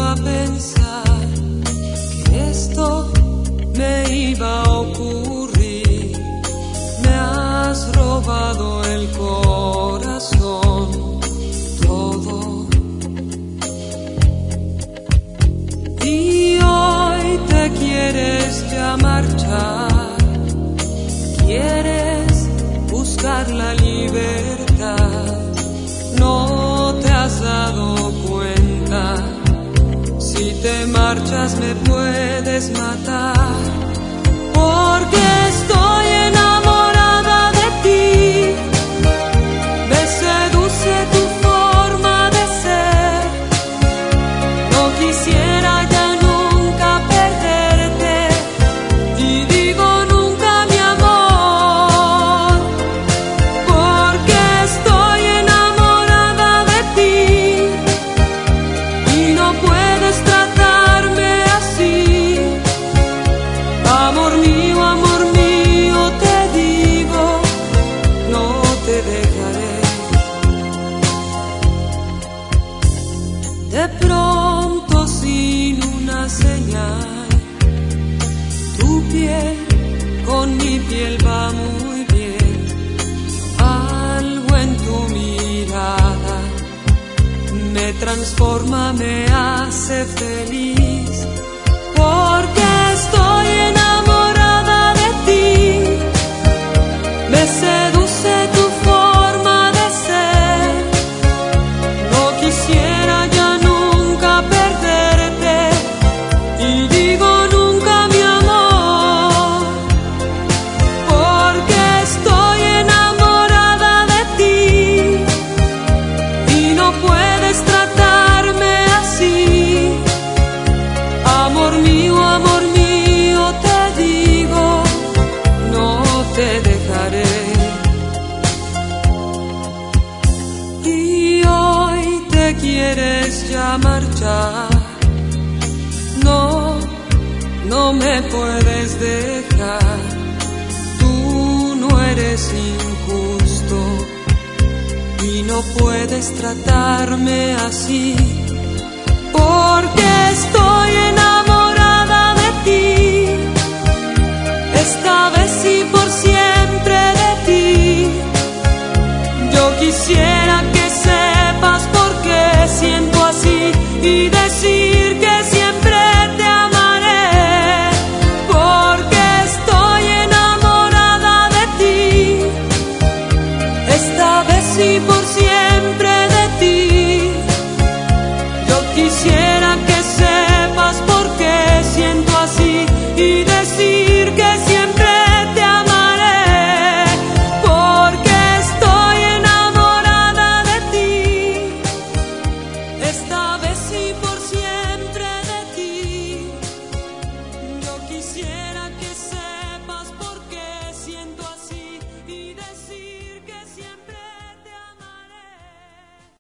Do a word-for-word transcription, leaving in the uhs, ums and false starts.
a pensar que esto me iba a ocurrir. Me has robado el corazón, todo. Y hoy te quieres ya marchar, quieres buscar la libertad. No te has dado cuenta, si te marchas me puedes matar, porque estoy enamorada de ti. Me seduce tu forma de ser, no quisiera ya nunca perderte, y digo nunca mi amor, porque estoy enamorada de ti y no puedes tratarme así. Amor mío, amor mío, te digo, no te dejaré. De pronto, sin una señal, tu piel con mi piel va muy bien. Algo en tu mirada me transforma, me hace feliz, porque estoy enamorada de ti. Me seduce tu forma de ser, no quisiera ya nunca perderte, y digo nunca mi amor, porque estoy enamorada de ti y no puedes tratarme así. Amor mío, amor mío, te digo, no te dejaré. Y hoy te quieres ya marchar, no, no me puedes dejar. Tú no eres injusto y no puedes tratarme así, porque estoy enamorada de ti. Esta vez y por siempre de ti. Yo quisiera que sepas por qué siento así y decir que siempre te amaré, porque estoy enamorada de ti. Esta vez y por siempre de ti. Yo quisiera que sepas por qué siento así y decir que siempre te amaré, porque estoy enamorada de ti. Esta vez y por siempre.